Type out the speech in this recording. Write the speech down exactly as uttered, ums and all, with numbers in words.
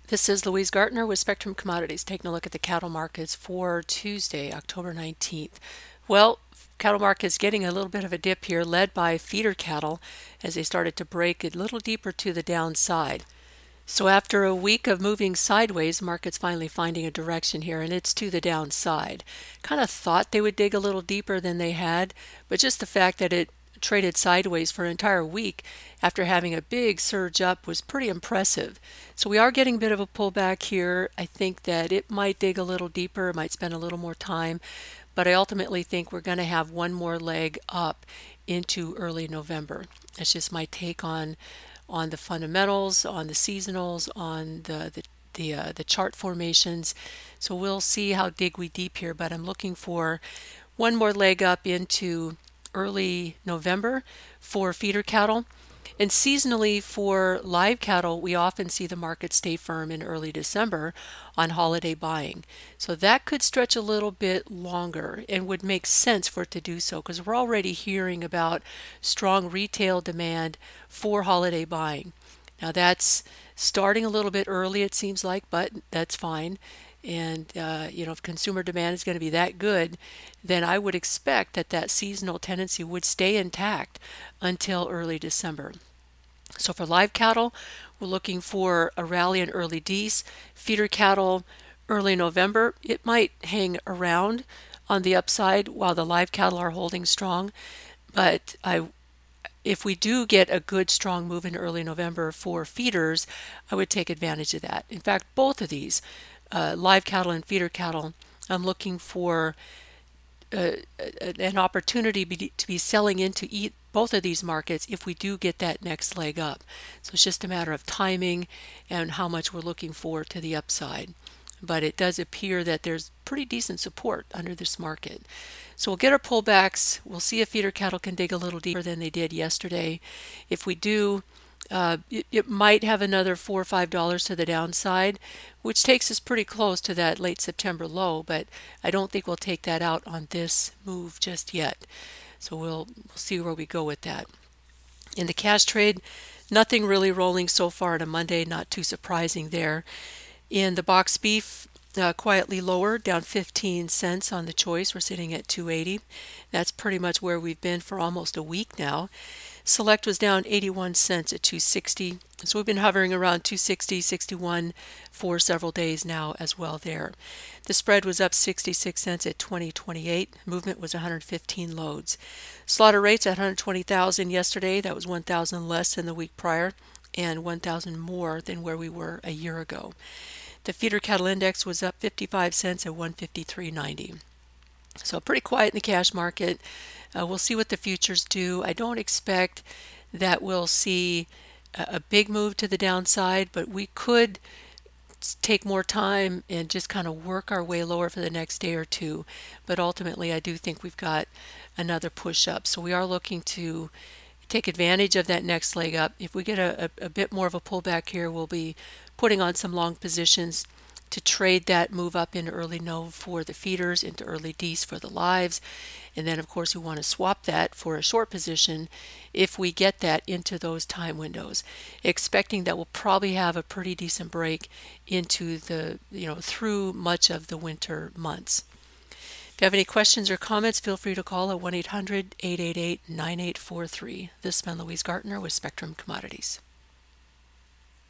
This is Louise Gartner with Spectrum Commodities, taking a look at the cattle markets for Tuesday, October nineteenth. Well, cattle markets getting a little bit of a dip here, led by feeder cattle as they started to break a little deeper to the downside. So after a week of moving sideways, market's finally finding a direction here, and it's to the downside. Kind of thought they would dig a little deeper than they had, but just the fact that it traded sideways for an entire week after having a big surge up was pretty impressive. So we are getting a bit of a pullback here. I think that it might dig a little deeper, might spend a little more time, but I ultimately think we're going to have one more leg up into early November. That's just my take on on the fundamentals, on the seasonals, on the the the, uh, the chart formations. So we'll see how dig we deep here, but I'm looking for one more leg up into early November for feeder cattle. And seasonally for live cattle, we often see the market stay firm in early December on holiday buying. So that could stretch a little bit longer and would make sense for it to do so because we're already hearing about strong retail demand for holiday buying. Now that's starting a little bit early, it seems like, but that's fine. And uh, you know, if consumer demand is going to be that good, then I would expect that that seasonal tendency would stay intact until early December. So for live cattle, we're looking for a rally in early Dece. Feeder cattle, early November. It might hang around on the upside while the live cattle are holding strong, but I if we do get a good strong move in early November for feeders, I would take advantage of that. In fact, both of these, uh, live cattle and feeder cattle, I'm looking for uh, an opportunity be, to be selling into eat both of these markets if we do get that next leg up. So it's just a matter of timing and how much we're looking for to the upside. But it does appear that there's pretty decent support under this market. So we'll get our pullbacks. We'll see if feeder cattle can dig a little deeper than they did yesterday. If we do, uh, it, it might have another four or five dollars to the downside, which takes us pretty close to that late September low. But I don't think we'll take that out on this move just yet. So we'll we'll see where we go with that. In the cash trade, nothing really rolling so far on a Monday. Not too surprising there. In the box beef, uh, quietly lower, down fifteen cents on the choice. We're sitting at two eighty. That's pretty much where we've been for almost a week now. Select was down eighty-one cents at two sixty. So we've been hovering around two sixty, sixty-one for several days now as well there. The spread was up sixty-six cents at twenty twenty-eight. Movement was one hundred fifteen loads. Slaughter rates at one hundred twenty thousand yesterday. That was one thousand less than the week prior and one thousand more than where we were a year ago. The feeder cattle index was up fifty-five cents at one fifty-three ninety. So pretty quiet in the cash market. Uh, we'll see what the futures do. I don't expect that we'll see a, a big move to the downside, but we could take more time and just kind of work our way lower for the next day or two. But ultimately, I do think we've got another push up. So we are looking to take advantage of that next leg up. If we get a, a, a bit more of a pullback here, we'll be putting on some long positions to trade that move up into early Nov for the feeders, into early Dece for the lives. And then, of course, we want to swap that for a short position if we get that into those time windows, expecting that we'll probably have a pretty decent break into the, you know, through much of the winter months. If you have any questions or comments, feel free to call at one eight hundred, eight eight eight, nine eight four three. This has been Louise Gartner with Spectrum Commodities.